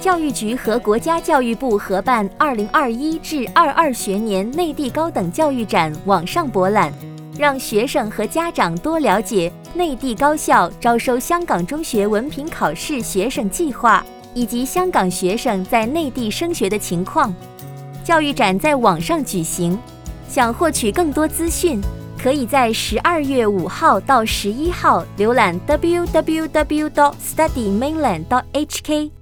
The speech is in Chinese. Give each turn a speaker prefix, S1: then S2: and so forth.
S1: 教育局和国家教育部合办2021至22学年内地高等教育展网上博览，让学生和家长多了解内地高校招收香港中学文凭考试学生计划，以及香港学生在内地升学的情况。教育展在网上举行，想获取更多资讯，可以在12月5号到11号浏览 www.studymainland.hk。